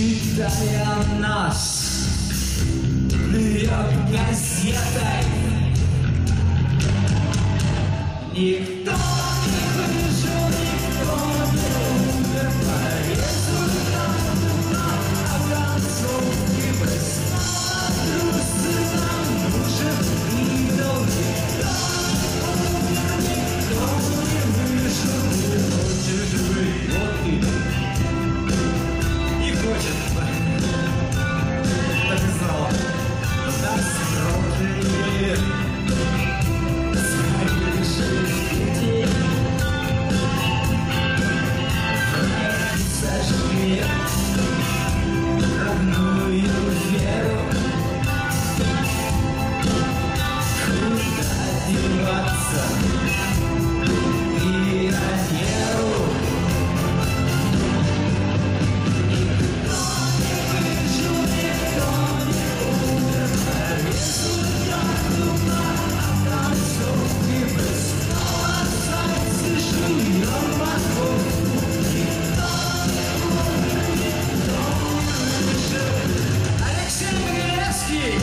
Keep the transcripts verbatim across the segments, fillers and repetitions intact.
считая нас, плюет газетой. Никто не выжил, никто не умер по результату на концовке. Мы снова трусы, нам нужен идол. Никто не умер, никто не выжил. Не хочешь быть водки? Не хочет. Так и знал. Нас прожили. Сожги родную веру, куда деваться пионеру. Никто не выжил, никто не умер, по результату на концовке. Мы снова зайцы жуем морковку. Никто не умер, никто не выжил. Алексей Могилевский!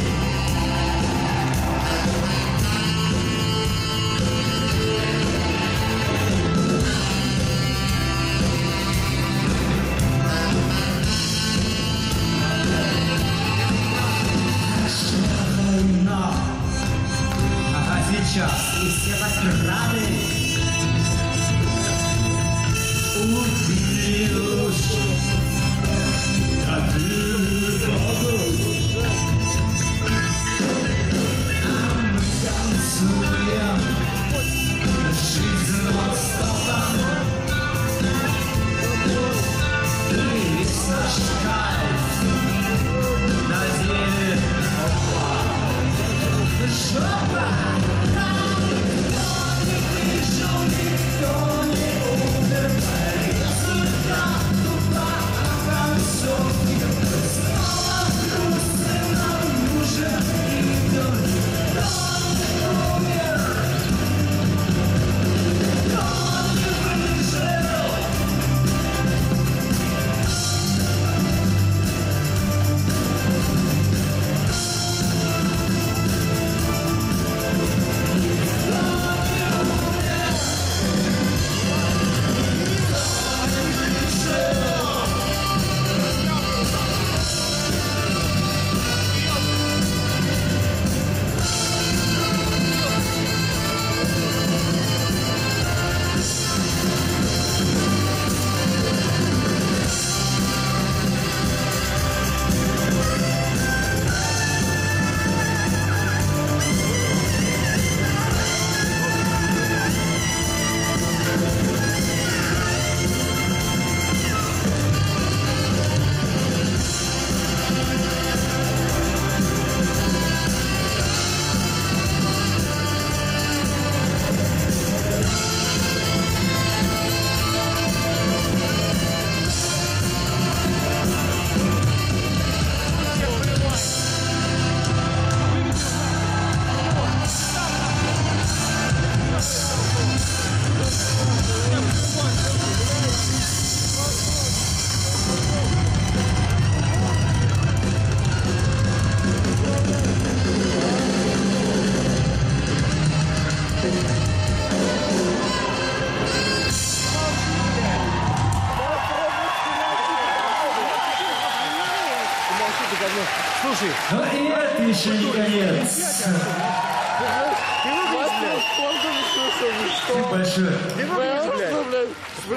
Война. А сейчас и все так рады. Убили душу, отбили душу. А мы танцуем жизнь нон-стопом. И весь наш кайф на деле жопа. Никто не выжил, никто не умер, по результату на концовке. Мы снова грустны, нам нужен идол. Никто не умер, никто не выжил. Слушай, но и это еще не конец. Спасибо большое.